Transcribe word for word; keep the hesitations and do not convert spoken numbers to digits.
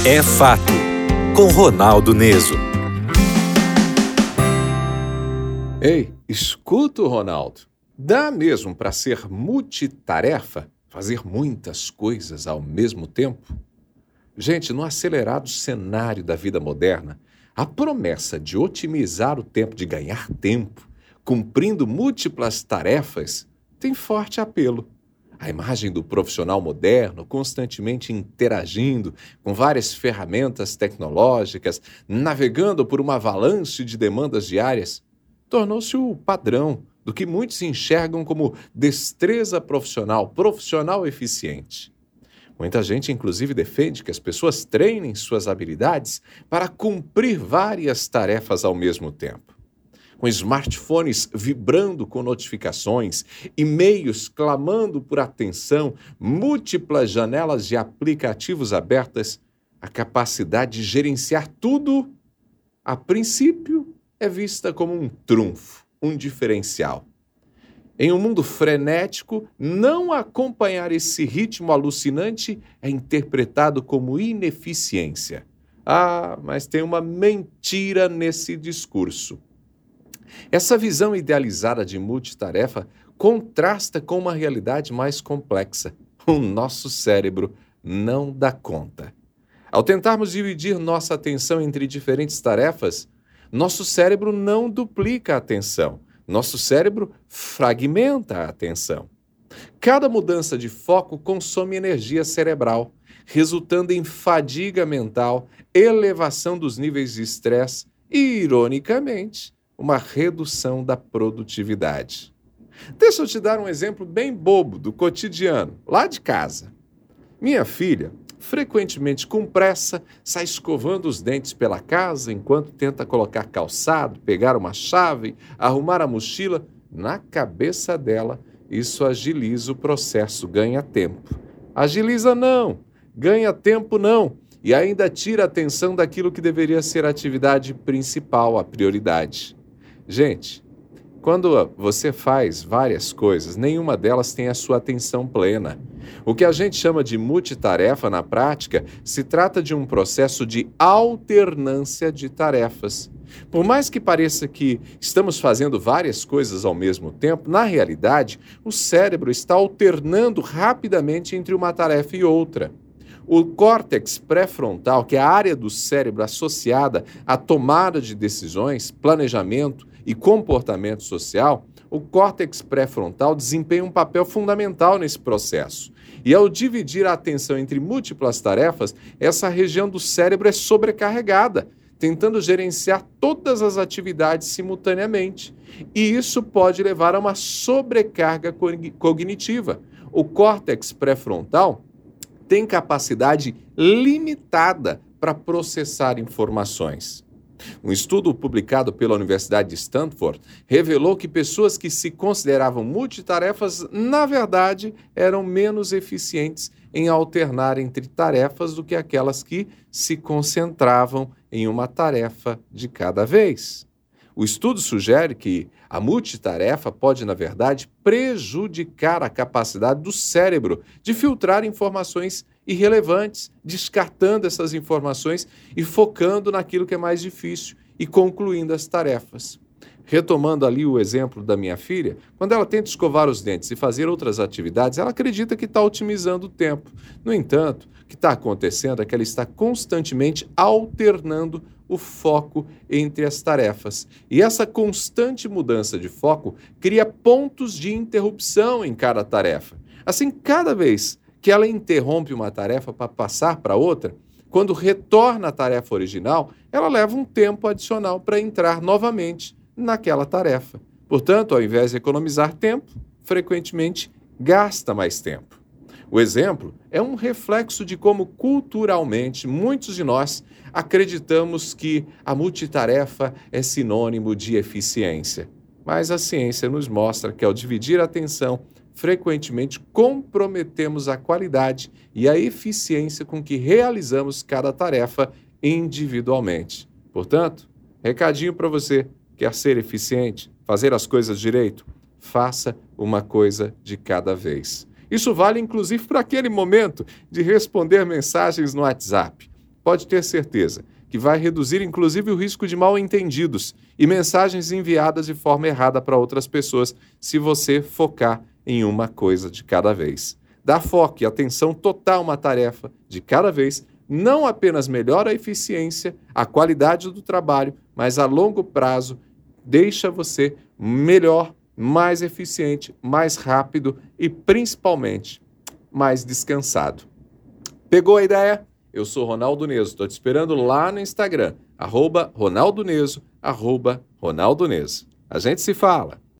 É Fato, com Ronaldo Neso. Ei, escuta o Ronaldo. Dá mesmo para ser multitarefa? Fazer muitas coisas ao mesmo tempo? Gente, no acelerado cenário da vida moderna, a promessa de otimizar o tempo, de ganhar tempo, cumprindo múltiplas tarefas, tem forte apelo. A imagem do profissional moderno, constantemente interagindo com várias ferramentas tecnológicas, navegando por uma avalanche de demandas diárias, tornou-se o padrão do que muitos enxergam como destreza profissional, profissional eficiente. Muita gente, inclusive, defende que as pessoas treinem suas habilidades para cumprir várias tarefas ao mesmo tempo. Com smartphones vibrando com notificações, e-mails clamando por atenção, múltiplas janelas de aplicativos abertas, a capacidade de gerenciar tudo, a princípio, é vista como um trunfo, um diferencial. Em um mundo frenético, não acompanhar esse ritmo alucinante é interpretado como ineficiência. Ah, mas tem uma mentira nesse discurso. Essa visão idealizada de multitarefa contrasta com uma realidade mais complexa. O nosso cérebro não dá conta. Ao tentarmos dividir nossa atenção entre diferentes tarefas, nosso cérebro não duplica a atenção. Nosso cérebro fragmenta a atenção. Cada mudança de foco consome energia cerebral, resultando em fadiga mental, elevação dos níveis de estresse e, ironicamente, uma redução da produtividade. Deixa eu te dar um exemplo bem bobo do cotidiano, lá de casa. Minha filha, frequentemente com pressa, sai escovando os dentes pela casa enquanto tenta colocar calçado, pegar uma chave, arrumar a mochila. Na cabeça dela, isso agiliza o processo, ganha tempo. Agiliza não, ganha tempo não, e ainda tira a atenção daquilo que deveria ser a atividade principal, a prioridade. Gente, quando você faz várias coisas, nenhuma delas tem a sua atenção plena. O que a gente chama de multitarefa na prática se trata de um processo de alternância de tarefas. Por mais que pareça que estamos fazendo várias coisas ao mesmo tempo, na realidade, o cérebro está alternando rapidamente entre uma tarefa e outra. O córtex pré-frontal, que é a área do cérebro associada à tomada de decisões, planejamento e comportamento social, o córtex pré-frontal desempenha um papel fundamental nesse processo. E ao dividir a atenção entre múltiplas tarefas, essa região do cérebro é sobrecarregada, tentando gerenciar todas as atividades simultaneamente. E isso pode levar a uma sobrecarga cognitiva. O córtex pré-frontal tem capacidade limitada para processar informações. Um estudo publicado pela Universidade de Stanford revelou que pessoas que se consideravam multitarefas, na verdade, eram menos eficientes em alternar entre tarefas do que aquelas que se concentravam em uma tarefa de cada vez. O estudo sugere que a multitarefa pode, na verdade, prejudicar a capacidade do cérebro de filtrar informações irrelevantes, descartando essas informações e focando naquilo que é mais difícil e concluindo as tarefas. Retomando ali o exemplo da minha filha, quando ela tenta escovar os dentes e fazer outras atividades, ela acredita que está otimizando o tempo. No entanto, o que está acontecendo é que ela está constantemente alternando o foco entre as tarefas. E essa constante mudança de foco cria pontos de interrupção em cada tarefa. Assim, cada vez que ela interrompe uma tarefa para passar para outra, quando retorna à tarefa original, ela leva um tempo adicional para entrar novamente naquela tarefa. Portanto, ao invés de economizar tempo, frequentemente gasta mais tempo. O exemplo é um reflexo de como culturalmente muitos de nós acreditamos que a multitarefa é sinônimo de eficiência. Mas a ciência nos mostra que ao dividir a atenção, frequentemente comprometemos a qualidade e a eficiência com que realizamos cada tarefa individualmente. Portanto, recadinho para você, quer ser eficiente, fazer as coisas direito? Faça uma coisa de cada vez. Isso vale inclusive para aquele momento de responder mensagens no WhatsApp. pode ter certeza que vai reduzir inclusive o risco de mal-entendidos e mensagens enviadas de forma errada para outras pessoas se você focar em uma coisa de cada vez. Dar foco e atenção total a uma tarefa de cada vez não apenas melhora a eficiência, a qualidade do trabalho, mas a longo prazo deixa você melhor, mais eficiente, mais rápido e principalmente mais descansado. Pegou a ideia? Eu sou Ronaldo Neso, estou te esperando lá no Instagram, arroba Ronaldo Neso, arroba Ronaldo Neso. A gente se fala.